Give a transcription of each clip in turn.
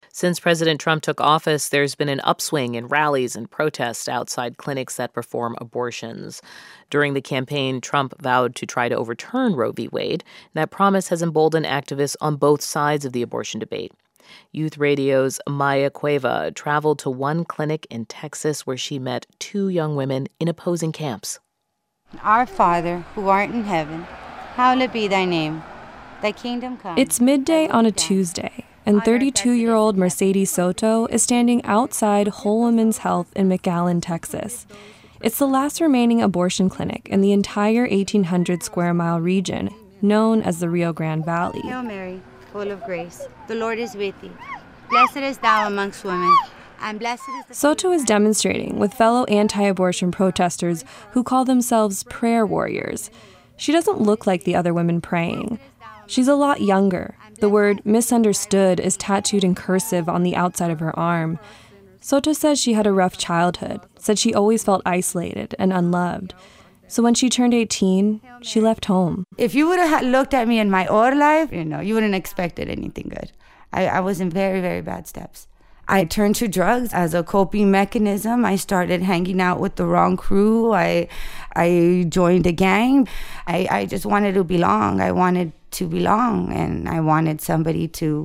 Since President Trump took office, there's been an upswing in rallies and protests outside clinics that perform abortions. During the campaign, Trump vowed to try to overturn Roe v. Wade. That promise has emboldened activists on both sides of the abortion debate. Youth Radio's Maya Cueva traveled to one clinic in Texas where she met two young women in opposing camps. Our Father, who art in heaven, hallowed be thy name. Thy kingdom come. It's midday on a Tuesday, and 32-year-old Mercedes Soto is standing outside Whole Woman's Health in McAllen, Texas. It's the last remaining abortion clinic in the entire 1,800 square mile region, known as the Rio Grande Valley. Hail Mary, full of grace, the Lord is with thee. Blessed is thou amongst women, and blessed is the... Soto is demonstrating with fellow anti-abortion protesters who call themselves prayer warriors. She doesn't look like the other women praying. She's a lot younger. The word misunderstood is tattooed in cursive on the outside of her arm. Soto says she had a rough childhood, said she always felt isolated and unloved. So when she turned 18, she left home. If you would have looked at me in my old life, you wouldn't expected anything good. I was in very, very bad steps. I turned to drugs as a coping mechanism. I started hanging out with the wrong crew. I joined a gang. I just wanted to belong. I wanted to belong, and I wanted somebody to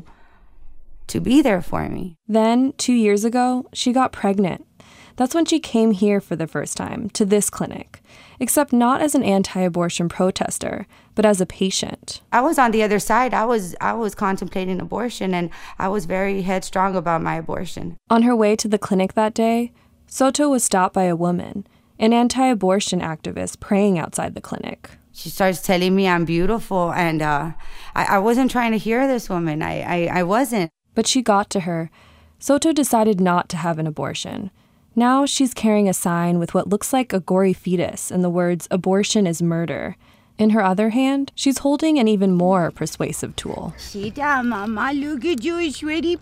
be there for me. Then, 2 years ago, she got pregnant. That's when she came here for the first time, to this clinic, except not as an anti-abortion protester, but as a patient. I was on the other side. I was contemplating abortion, and I was very headstrong about my abortion. On her way to the clinic that day, Soto was stopped by a woman, an anti-abortion activist praying outside the clinic. She starts telling me I'm beautiful, and I wasn't trying to hear this woman. I wasn't. But she got to her. Soto decided not to have an abortion. Now she's carrying a sign with what looks like a gory fetus and the words, "Abortion is murder." In her other hand, she's holding an even more persuasive tool. Sit down, Mama. Look at you, sweetie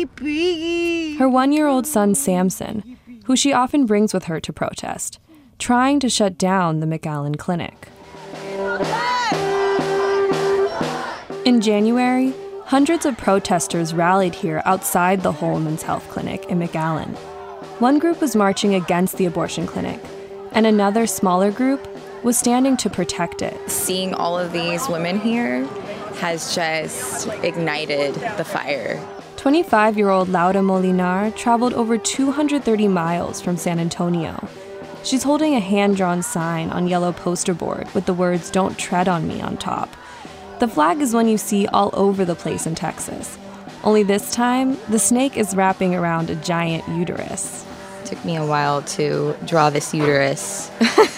piggy. Her 1-year-old son, Samson, who she often brings with her to protest, trying to shut down the McAllen clinic. In January, hundreds of protesters rallied here outside the Whole Woman's Health Clinic in McAllen. One group was marching against the abortion clinic, and another smaller group was standing to protect it. Seeing all of these women here has just ignited the fire. 25-year-old Laura Molinar traveled over 230 miles from San Antonio. She's holding a hand-drawn sign on yellow poster board with the words, "Don't tread on me" on top. The flag is one you see all over the place in Texas. Only this time, the snake is wrapping around a giant uterus. It took me a while to draw this uterus.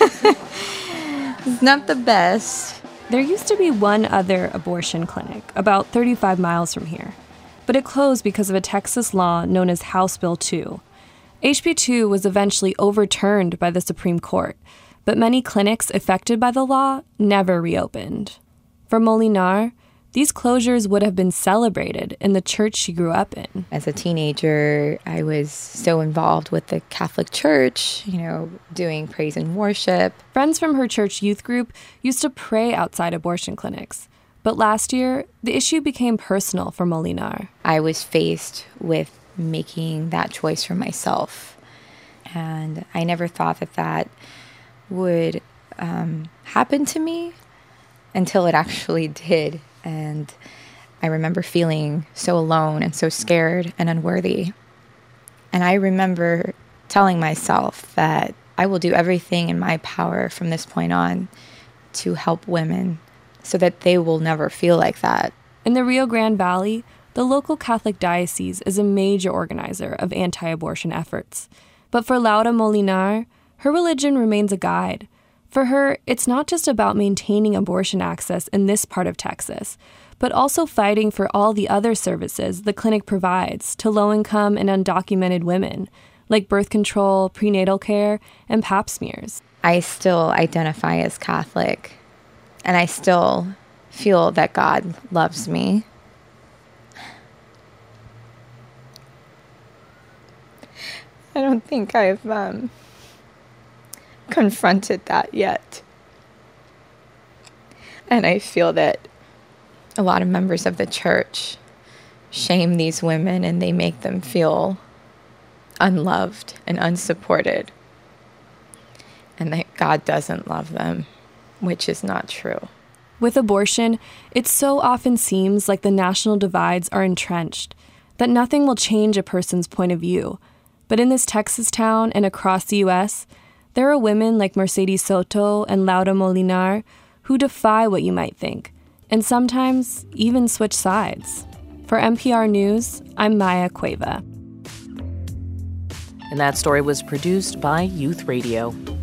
It's not the best. There used to be one other abortion clinic about 35 miles from here, but it closed because of a Texas law known as House Bill 2. HB 2 was eventually overturned by the Supreme Court, but many clinics affected by the law never reopened. For Molinar, these closures would have been celebrated in the church she grew up in. As a teenager, I was so involved with the Catholic Church, doing praise and worship. Friends from her church youth group used to pray outside abortion clinics. But last year, the issue became personal for Molinar. I was faced with making that choice for myself. And I never thought that would happen to me until it actually did. And I remember feeling so alone and so scared and unworthy. And I remember telling myself that I will do everything in my power from this point on to help women so that they will never feel like that. In the Rio Grande Valley, the local Catholic diocese is a major organizer of anti-abortion efforts. But for Laura Molinar, her religion remains a guide. For her, it's not just about maintaining abortion access in this part of Texas, but also fighting for all the other services the clinic provides to low-income and undocumented women, like birth control, prenatal care, and pap smears. I still identify as Catholic, and I still feel that God loves me. I don't think I've confronted that yet. And I feel that a lot of members of the church shame these women and they make them feel unloved and unsupported, and that God doesn't love them, which is not true. With abortion, it so often seems like the national divides are entrenched, that nothing will change a person's point of view. But in this Texas town and across the U.S., there are women like Mercedes Soto and Laura Molinar who defy what you might think, and sometimes even switch sides. For NPR News, I'm Maya Cueva. And that story was produced by Youth Radio.